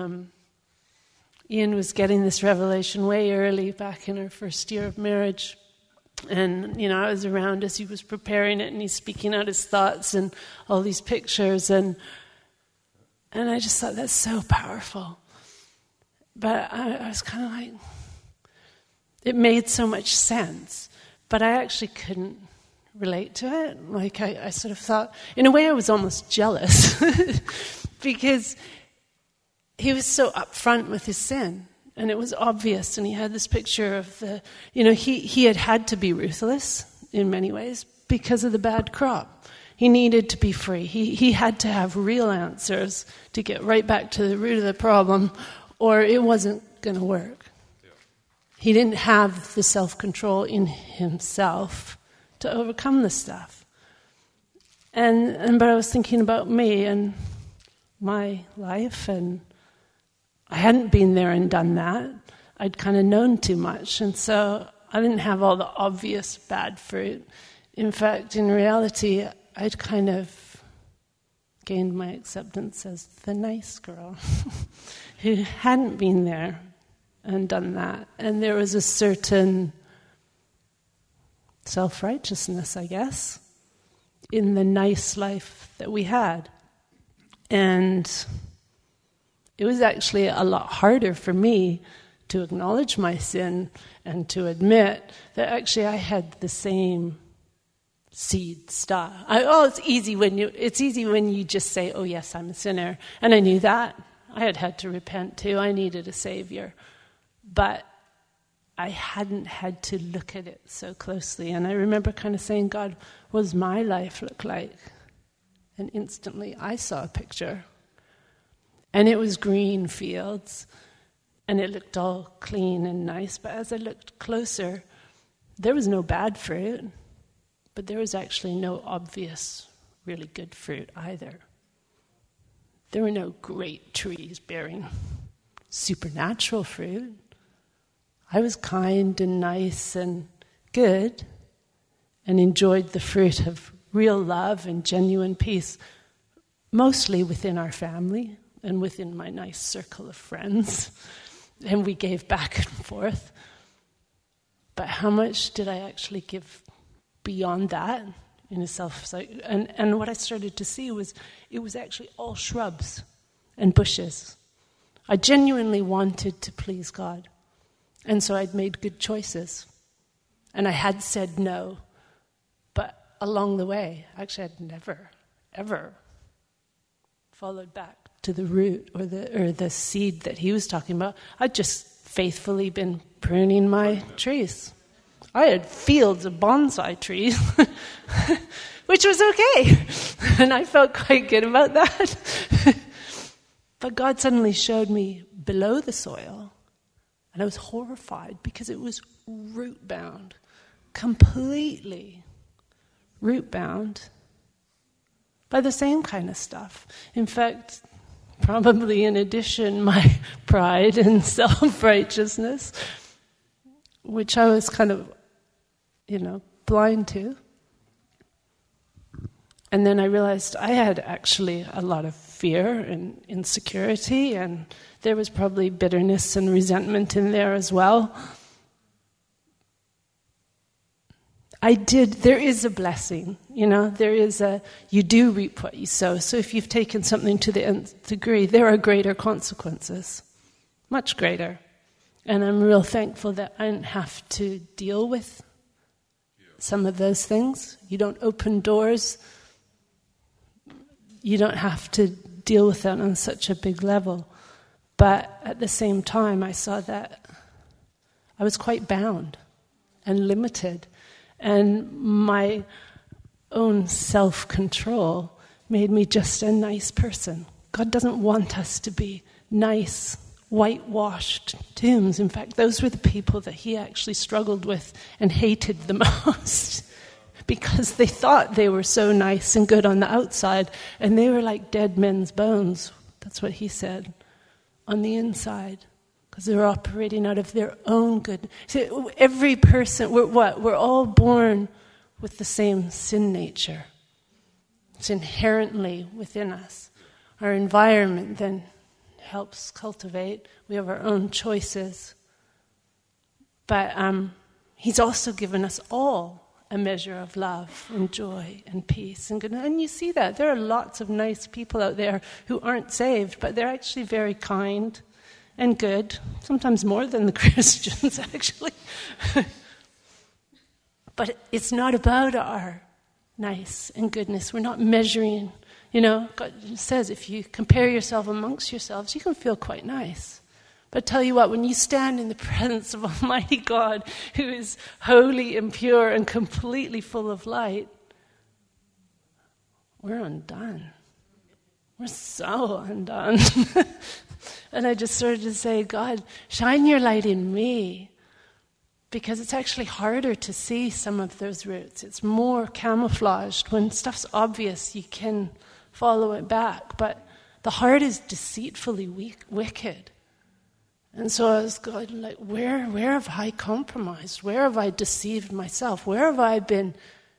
Ian was getting this revelation way early, back in our first year of marriage. And, I was around as he was preparing it, and he's speaking out his thoughts and all these pictures. And I just thought, that's so powerful. But I was kind of like, it made so much sense. But I actually couldn't relate to it. Like, I sort of thought, in a way I was almost jealous. Because he was so upfront with his sin. And it was obvious. And he had this picture of he had to be ruthless in many ways because of the bad crop. He needed to be free. He had to have real answers to get right back to the root of the problem, or it wasn't going to work. Yeah. He didn't have the self-control in himself to overcome the stuff. But I was thinking about me and my life, and I hadn't been there and done that. I'd kind of known too much, and so I didn't have all the obvious bad fruit. In fact, in reality, I'd kind of gained my acceptance as the nice girl who hadn't been there and done that. And there was a certain self-righteousness, I guess, in the nice life that we had. And it was actually a lot harder for me to acknowledge my sin and to admit that actually I had the same seed star. It's easy when you just say, "Oh yes, I'm a sinner," and I knew that. I had to repent too. I needed a savior, but I hadn't had to look at it so closely. And I remember kind of saying, "God, what does my life look like?" And instantly, I saw a picture, and it was green fields, and it looked all clean and nice. But as I looked closer, there was no bad fruit. But there was actually no obvious, really good fruit either. There were no great trees bearing supernatural fruit. I was kind and nice and good and enjoyed the fruit of real love and genuine peace, mostly within our family and within my nice circle of friends. And we gave back and forth. But how much did I actually give beyond that in itself? And what I started to see was it was actually all shrubs and bushes. I genuinely wanted to please God. And so I'd made good choices. And I had said no. But along the way, actually I'd never, ever followed back to the root or the seed that he was talking about. I'd just faithfully been pruning my trees. I had fields of bonsai trees, which was okay. And I felt quite good about that. But God suddenly showed me below the soil, and I was horrified because it was root-bound, completely root-bound by the same kind of stuff. In fact, probably in addition, my pride and self-righteousness, which I was kind of blind to. And then I realized I had actually a lot of fear and insecurity, and there was probably bitterness and resentment in there as well. There is a blessing, you do reap what you sow. So if you've taken something to the nth degree, there are greater consequences, much greater. And I'm real thankful that I didn't have to deal with some of those things. You don't open doors. You don't have to deal with that on such a big level. But at the same time, I saw that I was quite bound and limited. And my own self-control made me just a nice person. God doesn't want us to be nice, whitewashed tombs. In fact, those were the people that he actually struggled with and hated the most because they thought they were so nice and good on the outside, and they were like dead men's bones. That's what he said, on the inside, because they were operating out of their own good. See, every person, we're what? We're all born with the same sin nature. It's inherently within us. Our environment then helps cultivate. We have our own choices. But he's also given us all a measure of love and joy and peace and goodness. And you see that. There are lots of nice people out there who aren't saved, but they're actually very kind and good, sometimes more than the Christians, actually. But it's not about our nice and goodness. We're not measuring. You know, God says if you compare yourself amongst yourselves, you can feel quite nice. But I tell you what, when you stand in the presence of Almighty God, who is holy and pure and completely full of light, we're undone. We're so undone. And I just started to say, God, shine your light in me. Because it's actually harder to see some of those roots. It's more camouflaged. When stuff's obvious, you can follow it back. But the heart is deceitfully wicked. And so I was going like, where have I compromised? Where have I deceived myself? Where have I been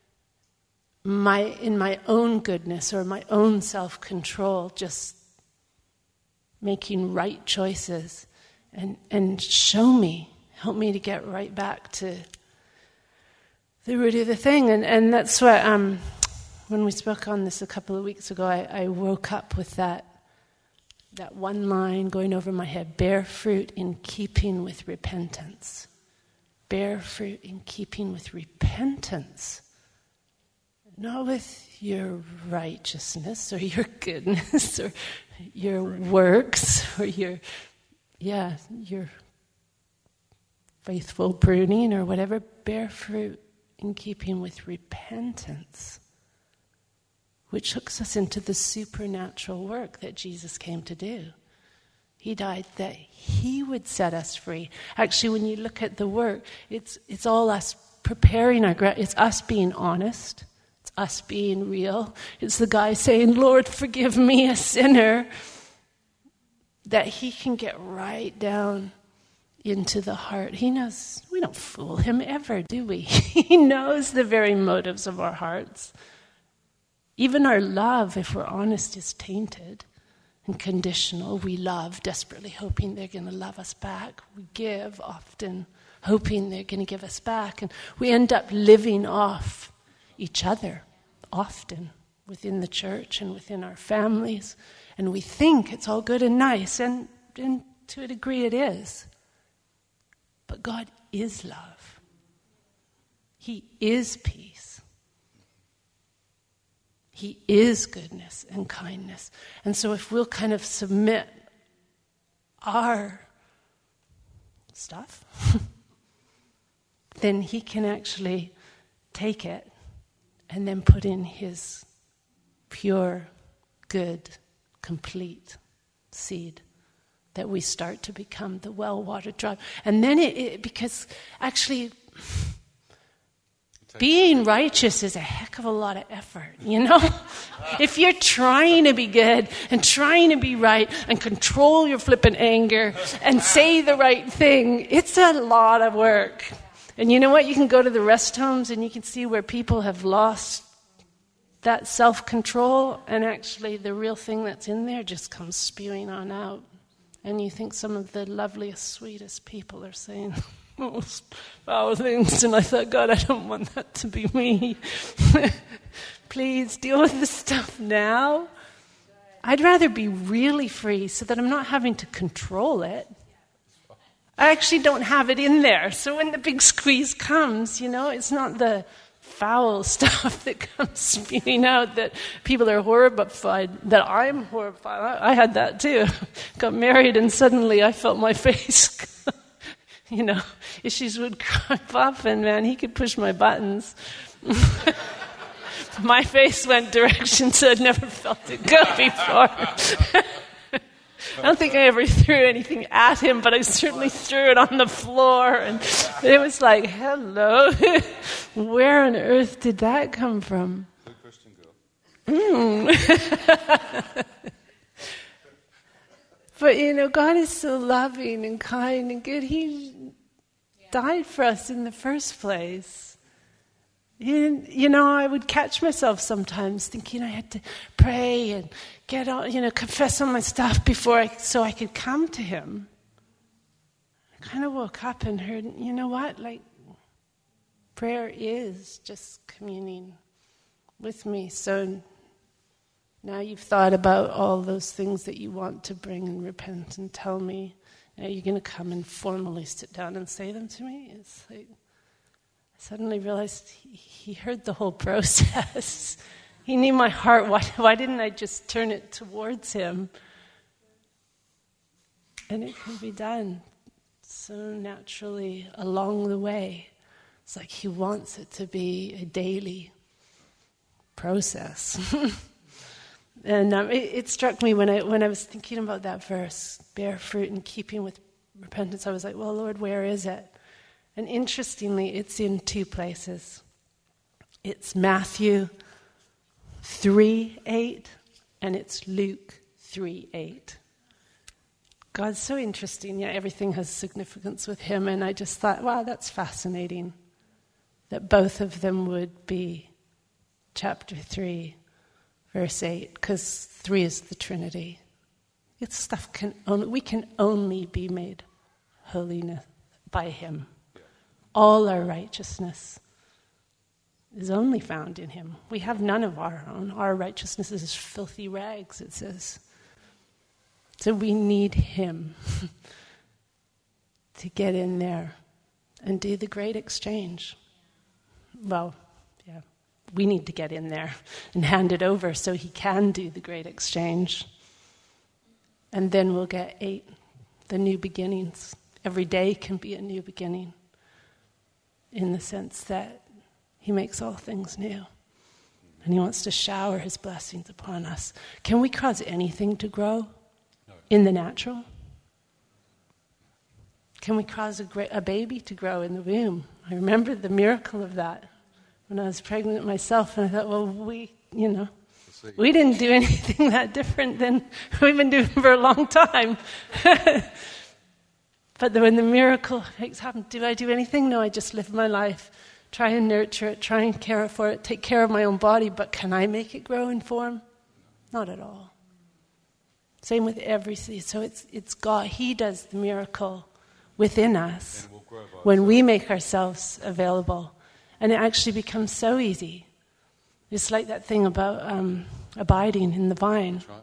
in my own goodness or my own self-control, just making right choices? And show me. Help me to get right back to the root of the thing. And that's what, when we spoke on this a couple of weeks ago, I woke up with that one line going over my head: bear fruit in keeping with repentance. Bear fruit in keeping with repentance. Not with your righteousness or your goodness or your works or your faithful pruning or whatever. Bear fruit in keeping with repentance, which hooks us into the supernatural work that Jesus came to do. He died that he would set us free. Actually, when you look at the work, it's all us preparing our ground. It's us being honest. It's us being real. It's the guy saying, Lord, forgive me, a sinner, that he can get right down into the heart. He knows. We don't fool him ever, do we? He knows the very motives of our hearts. Even our love, if we're honest, is tainted and conditional. We love desperately, hoping they're going to love us back. We give often, hoping they're going to give us back. And we end up living off each other often within the church and within our families. And we think it's all good and nice, and to a degree it is. But God is love. He is peace. He is goodness and kindness. And so if we'll kind of submit our stuff, then he can actually take it and then put in his pure, good, complete seed, that we start to become the well-watered tribe. And then because actually being righteous is a heck of a lot of effort, you know? If you're trying to be good and trying to be right and control your flippant anger and say the right thing, it's a lot of work. And you know what? You can go to the rest homes and you can see where people have lost that self-control, and actually the real thing that's in there just comes spewing on out. And you think some of the loveliest, sweetest people are saying most foul things. And I thought, God, I don't want that to be me. Please deal with this stuff now. I'd rather be really free so that I'm not having to control it. I actually don't have it in there. So when the big squeeze comes, it's not the foul stuff that comes spewing out that people are horrified, that I'm horrified. I had that too. Got married and suddenly I felt my face, issues would crop up and man, he could push my buttons. My face went directions I'd never felt it go before. I don't think I ever threw anything at him, but I certainly threw it on the floor. And it was like, hello, where on earth did that come from? Good Christian girl. But, God is so loving and kind and good. He died for us in the first place. I would catch myself sometimes thinking I had to pray and get on, confess all my stuff so I could come to him. I kind of woke up and heard, prayer is just communing with me. So now you've thought about all those things that you want to bring and repent and tell me. Now you're going to come and formally sit down and say them to me? It's like, I suddenly realized he heard the whole process. He knew my heart. Why didn't I just turn it towards him? And it can be done so naturally along the way. It's like he wants it to be a daily process. And it struck me when I was thinking about that verse, bear fruit in keeping with repentance. I was like, well, Lord, where is it? And interestingly, it's in two places. It's Matthew 3:8 and it's Luke 3:8. God's so interesting. Yeah, everything has significance with him. And I just thought, wow, that's fascinating that both of them would be chapter 3, verse 8, because 3 is the Trinity. It's stuff we can only be made holiness by him. All our righteousness is only found in him. We have none of our own. Our righteousness is filthy rags, it says. So we need him to get in there and do the great exchange. Well, yeah, we need to get in there and hand it over so he can do the great exchange. And then we'll get 8, the new beginnings. Every day can be a new beginning, in the sense that he makes all things new. And he wants to shower his blessings upon us. Can we cause anything to grow in the natural? Can we cause a baby to grow in the womb? I remember the miracle of that when I was pregnant myself. And I thought, well, we didn't do anything that different than we've been doing for a long time. But when the miracle happens, do I do anything? No, I just live my life, try and nurture it, try and care for it, take care of my own body, but can I make it grow in form? Not at all. Same with every seed. So it's God. He does the miracle within us when we make ourselves available. And it actually becomes so easy. It's like that thing about abiding in the vine. That's right.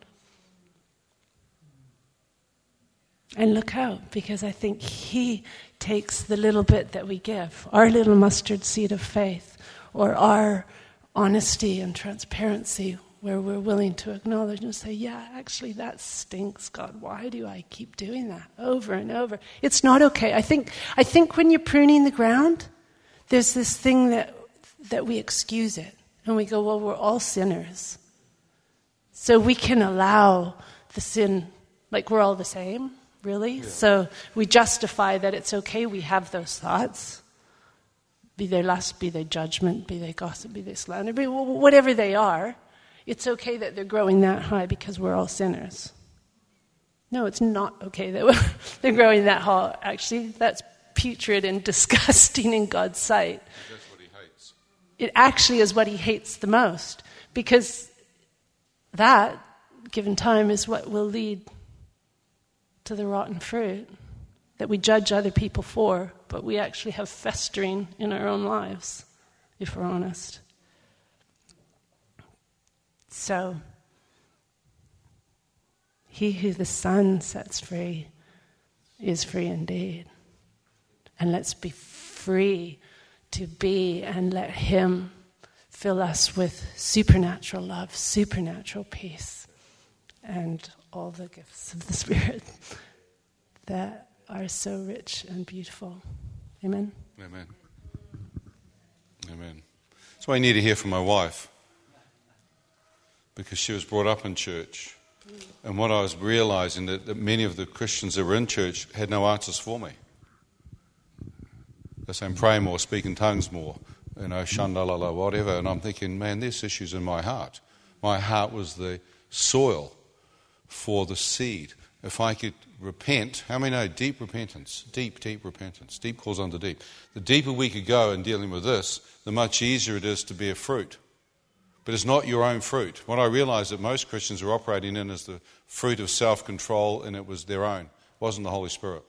And look out, because I think he takes the little bit that we give, our little mustard seed of faith, or our honesty and transparency, where we're willing to acknowledge and say, yeah, actually that stinks, God. Why do I keep doing that over and over? It's not okay. I think when you're pruning the ground, there's this thing that we excuse it. And we go, well, we're all sinners. So we can allow the sin, like we're all the same. Really? Yeah. So we justify that it's okay we have those thoughts. Be they lust, be they judgment, be they gossip, be they slander, be whatever they are. It's okay that they're growing that high because we're all sinners. No, it's not okay that they're growing that high. Actually, that's putrid and disgusting in God's sight. That's what he hates. It actually is what he hates the most, because that, given time, is what will lead to the rotten fruit that we judge other people for, but we actually have festering in our own lives, if we're honest. So, he who the Son sets free is free indeed. And let's be free to be and let him fill us with supernatural love, supernatural peace, and all the gifts of the Spirit that are so rich and beautiful. Amen? Amen. Amen. That's why I need to hear from my wife, because she was brought up in church. And what I was realizing that many of the Christians that were in church had no answers for me. They're saying pray more, speak in tongues more, shandalala, whatever. And I'm thinking, man, there's issues in my heart. My heart was the soil for the seed. If I could repent, how many know deep repentance? Deep repentance. Deep calls unto deep. The deeper we could go in dealing with this, the much easier it is to bear fruit. But it's not your own fruit. What I realized that most Christians are operating in is the fruit of self-control, and it was their own. It wasn't the Holy Spirit.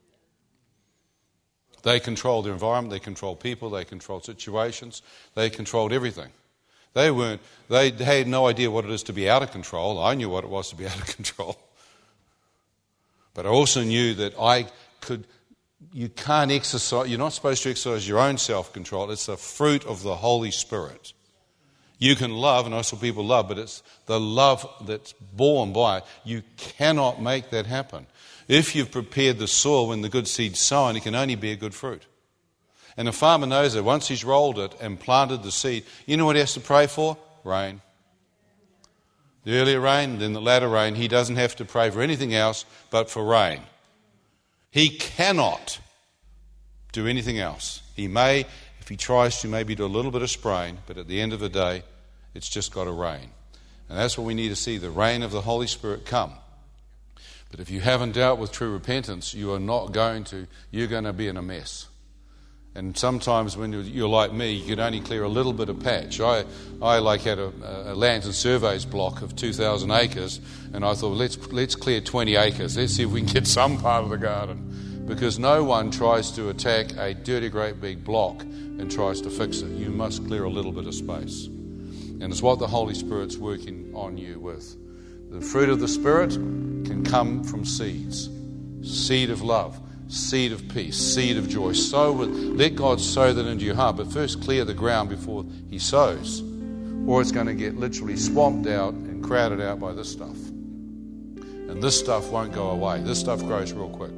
They controlled their environment, they controlled people, they controlled situations, they controlled everything. They had no idea what it is to be out of control. I knew what it was to be out of control. But I also knew that you can't exercise, you're not supposed to exercise your own self-control. It's the fruit of the Holy Spirit. You can love, and I saw people love, but it's the love that's born by it. You cannot make that happen. If you've prepared the soil when the good seed's sown, it can only bear good fruit. And the farmer knows that once he's rolled it and planted the seed, you know what he has to pray for? Rain. The earlier rain, then the latter rain. He doesn't have to pray for anything else but for rain. He cannot do anything else. He may, if he tries to, maybe do a little bit of spraying, but at the end of the day, it's just got to rain. And that's what we need to see, the rain of the Holy Spirit come. But if you haven't dealt with true repentance, you're going to be in a mess. And sometimes when you're like me, you can only clear a little bit of patch. I had a lands and surveys block of 2,000 acres, and I thought, let's clear 20 acres. Let's see if we can get some part of the garden. Because no one tries to attack a dirty, great big block and tries to fix it. You must clear a little bit of space. And it's what the Holy Spirit's working on you with. The fruit of the Spirit can come from seeds. Seed of love. Seed of peace, seed of joy. Let God sow that into your heart, but first clear the ground before he sows, or it's going to get literally swamped out and crowded out by this stuff. And this stuff won't go away. This stuff grows real quick.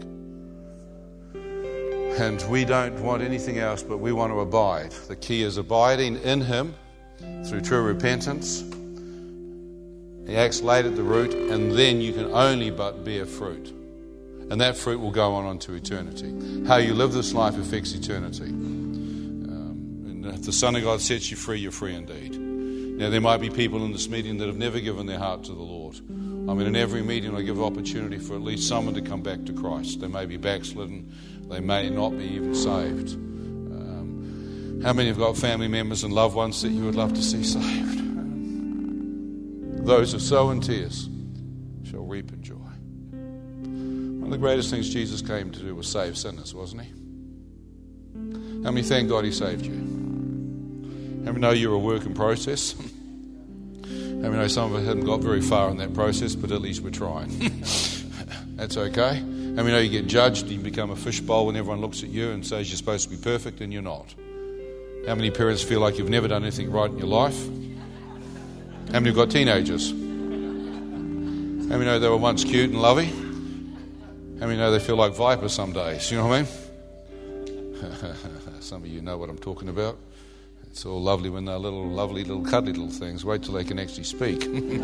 And we don't want anything else, but we want to abide. The key is abiding in him through true repentance. He acts late at the root, and then you can only but bear fruit. And that fruit will go on unto eternity. How you live this life affects eternity. And if the Son of God sets you free, you're free indeed. Now, there might be people in this meeting that have never given their heart to the Lord. I mean, in every meeting I give opportunity for at least someone to come back to Christ. They may be backslidden. They may not be even saved. How many have got family members and loved ones that you would love to see saved? Those who sow in tears shall reap in joy. One of the greatest things Jesus came to do was save sinners, wasn't he? How many thank God he saved you? How many know you're a work in process? How many know some of us haven't got very far in that process, but at least we're trying? That's okay. How many know you get judged and you become a fishbowl when everyone looks at you and says you're supposed to be perfect and you're not? How many parents feel like you've never done anything right in your life? How many have got teenagers? How many know they were once cute and lovey? How many know they feel like vipers some days? You know what I mean? Some of you know what I'm talking about. It's all lovely when they're lovely little cuddly little things. Wait till they can actually speak.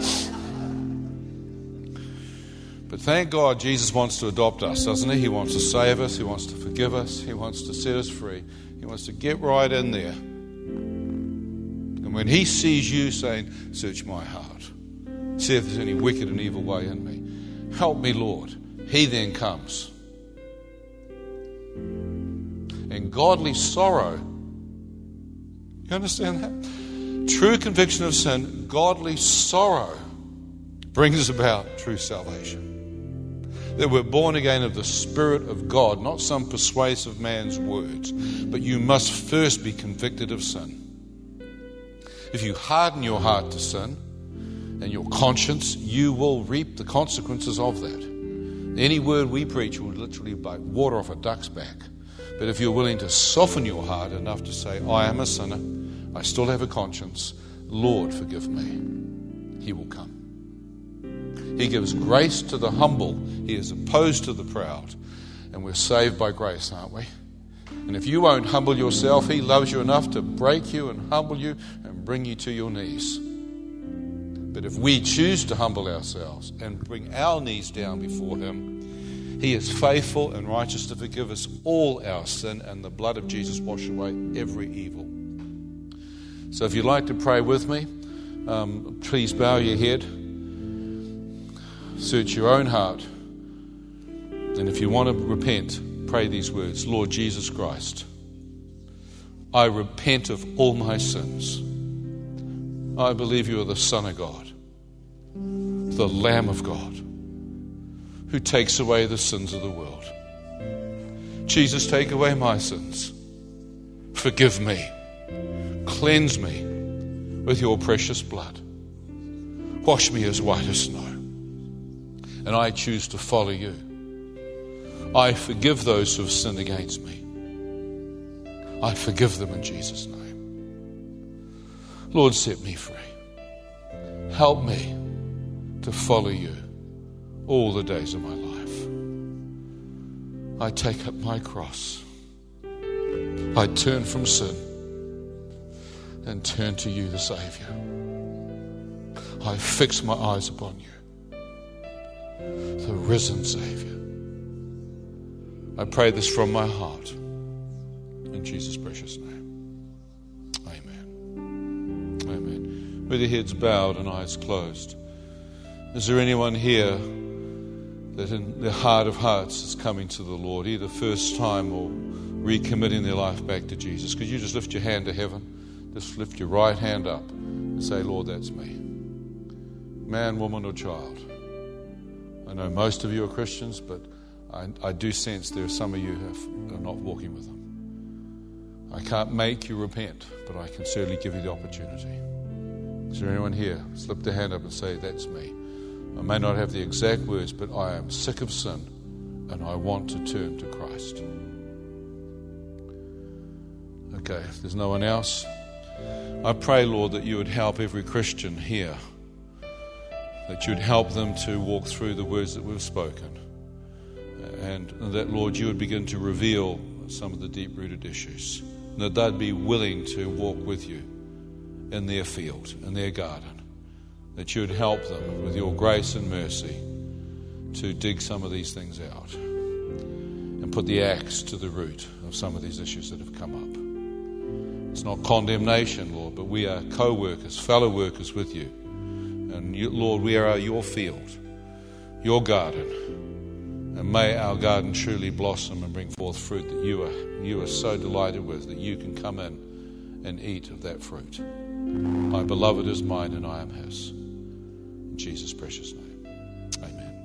But thank God Jesus wants to adopt us, doesn't he? He wants to save us. He wants to forgive us. He wants to set us free. He wants to get right in there. And when he sees you saying, search my heart, see if there's any wicked and evil way in me. Help me, Lord. He then comes. And godly sorrow, you understand that? True conviction of sin, godly sorrow brings about true salvation. That we're born again of the Spirit of God, not some persuasive man's words. But you must first be convicted of sin. If you harden your heart to sin and your conscience, you will reap the consequences of that. Any word we preach will literally bite water off a duck's back. But if you're willing to soften your heart enough to say, I am a sinner, I still have a conscience, Lord, forgive me, He will come. He gives grace to the humble. He is opposed to the proud. And we're saved by grace, aren't we? And if you won't humble yourself, He loves you enough to break you and humble you and bring you to your knees. But if we choose to humble ourselves and bring our knees down before Him, He is faithful and righteous to forgive us all our sin, and the blood of Jesus wash away every evil. So if you'd like to pray with me, please bow your head, search your own heart, and if you want to repent, pray these words. Lord Jesus Christ, I repent of all my sins. I believe you are the Son of God, the Lamb of God, who takes away the sins of the world. Jesus, take away my sins. Forgive me. Cleanse me with your precious blood. Wash me as white as snow. And I choose to follow you. I forgive those who have sinned against me. I forgive them in Jesus' name. Lord, set me free. Help me to follow you all the days of my life. I take up my cross. I turn from sin and turn to you, the Savior. I fix my eyes upon you, the risen Savior. I pray this from my heart in Jesus' precious name. Amen. Amen. With your heads bowed and eyes closed, is there anyone here that in their heart of hearts is coming to the Lord, either first time or recommitting their life back to Jesus? Could you just lift your hand to heaven? Just lift your right hand up and say, Lord, that's me. Man, woman, or child. I know most of you are Christians, but I do sense there are some of you who are not walking with Him. I can't make you repent, but I can certainly give you the opportunity. Is there anyone here? Slip their hand up and say, that's me. I may not have the exact words, but I am sick of sin and I want to turn to Christ. Okay, if there's no one else, I pray, Lord, that you would help every Christian here, that you'd help them to walk through the words that we've spoken, and that, Lord, you would begin to reveal some of the deep-rooted issues, and that they'd be willing to walk with you in their field, in their garden, that you would help them with your grace and mercy to dig some of these things out and put the axe to the root of some of these issues that have come up. It's not condemnation, Lord, but we are co-workers, fellow workers with you. And you, Lord, we are your field, your garden. And may our garden truly blossom and bring forth fruit that you are so delighted with, that you can come in and eat of that fruit. My beloved is mine and I am his. In Jesus' precious name. Amen.